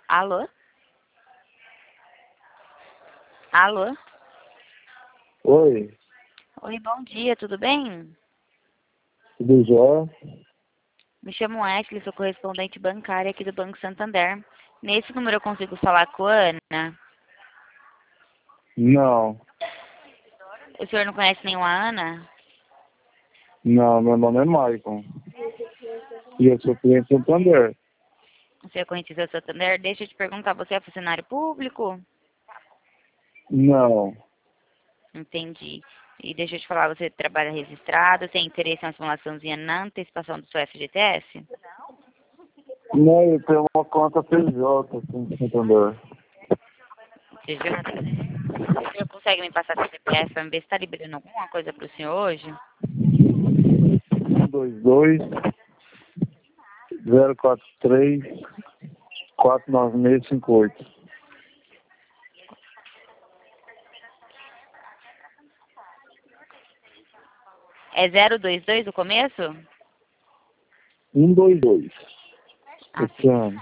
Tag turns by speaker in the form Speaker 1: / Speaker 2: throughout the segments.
Speaker 1: Alô? Alô?
Speaker 2: Oi,
Speaker 1: Oi, bom dia, tudo bem?
Speaker 2: tudo jóia?
Speaker 1: Me chamo Ashley, sou correspondente bancária aqui do Banco Santander. Nesse número eu consigo falar com a Ana?
Speaker 2: Não,
Speaker 1: O senhor não conhece nenhuma Ana?
Speaker 2: não, meu nome é Maicon. E eu sou cliente Santander.
Speaker 1: O senhor conhece o Santander? Deixa eu te perguntar, você é funcionário público?
Speaker 2: Não,
Speaker 1: Entendi. E deixa eu te falar, você trabalha registrado, tem interesse em uma simulaçãozinha na antecipação do seu FGTS?
Speaker 2: não, eu tenho uma conta PJ aqui em Santander.
Speaker 1: O senhor consegue me passar seu CPF para ver se está liberando alguma coisa para o senhor hoje?
Speaker 2: 122 043 49658.
Speaker 1: É 022 o começo?
Speaker 2: 122.
Speaker 1: Ah,
Speaker 2: Esse ano.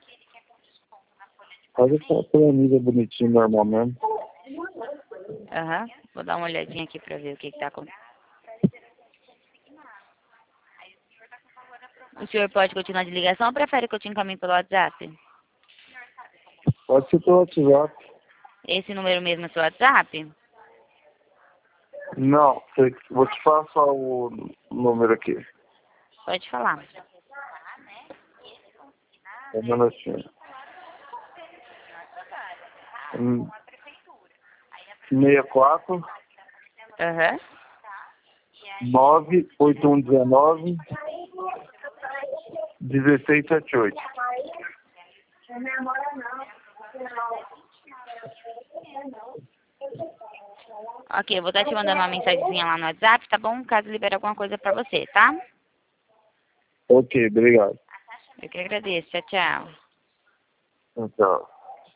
Speaker 2: Faz essa planilha bonitinha, normal mesmo.
Speaker 1: aham. Vou dar uma olhadinha aqui para ver o que está acontecendo. O senhor pode continuar de ligação ou prefere que eu te encaminhe pelo WhatsApp?
Speaker 2: Pode ser pelo WhatsApp.
Speaker 1: Esse número mesmo é seu WhatsApp?
Speaker 2: Não, vou te passar o número aqui.
Speaker 1: Pode falar.
Speaker 2: Um minutinho. 64
Speaker 1: Aham.
Speaker 2: 98119 1678.
Speaker 1: Ok, eu vou estar te mandando uma mensagenzinha lá no WhatsApp, tá bom? Caso libere alguma coisa pra você, tá?
Speaker 2: Ok, obrigado.
Speaker 1: Eu que agradeço. Tchau, tchau.
Speaker 2: Tchau.